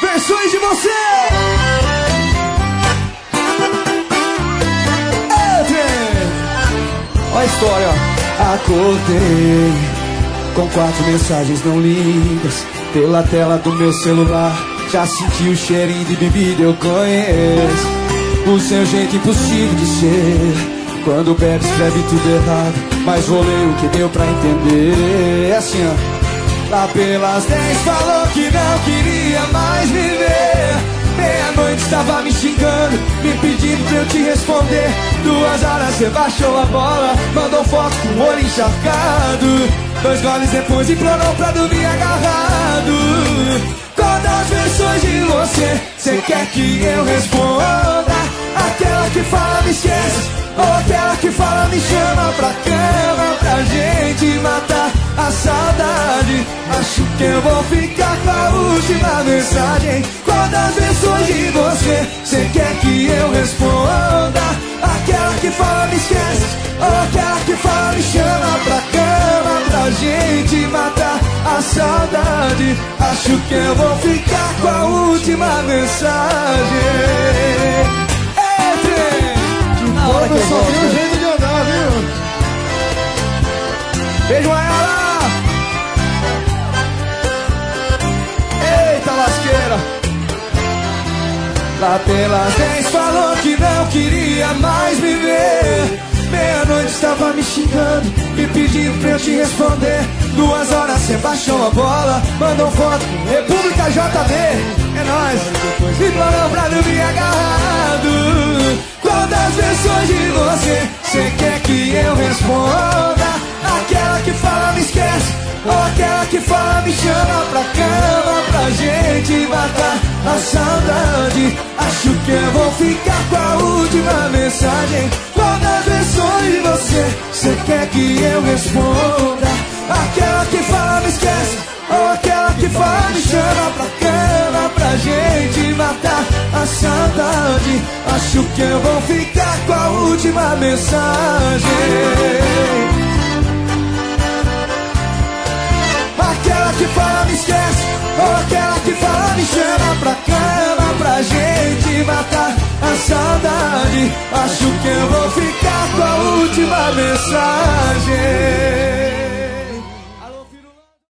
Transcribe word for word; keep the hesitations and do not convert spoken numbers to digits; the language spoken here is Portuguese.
Versões de você. Olha a história, ó. Acordei com quatro mensagens não lidas pela tela do meu celular. Já senti o cheirinho de bebida, eu conheço o seu jeito impossível de ser. Quando bebe escreve tudo errado, mas vou ler o que deu pra entender. É assim, ó. Lá pelas dez falou que não queria mais me ver. Meia-noite estava me xingando, me pedindo pra eu te responder. Duas horas você baixou a bola, mandou foto com o olho encharcado. Dois goles depois implorou pra dormir agarrado. Quantas versões de você cê quer que eu responda? Aquela que fala me esquece, ou aquela que fala me chama pra cama pra gente matar a saudade. Acho que eu vou ficar com a última mensagem. Quantas versões de você cê quer que eu responda? Aquela que fala me esquece, ou aquela que fala me chama pra cama pra gente matar a saudade. Acho que eu vou ficar com a última mensagem. Na hora que eu só vi o jeito de andar, viu? Beijo, Ayala! Eita lasqueira! Lá pelas dez falou que não queria mais me ver. Meia-noite estava me xingando, me pedindo pra eu te responder. Duas horas cê baixou a bola, mandou foto com República J B. É nóis! Me falou pra dormir agarrado. Quantas versões de você cê quer que eu responda? Aquela que fala me esquece, ou aquela que fala me chama pra cama pra gente matar a saudade. Acho que eu vou ficar com a última mensagem. Quantas versões de você cê quer que eu responda? Aquela que fala me esquece, ou aquela que fala me chama pra cama pra gente matar a saudade. Acho que eu vou ficar com a última mensagem. Aquela que fala me esquece, ou aquela que fala me chama pra cama pra gente matar a saudade. Acho que eu vou ficar com a última mensagem.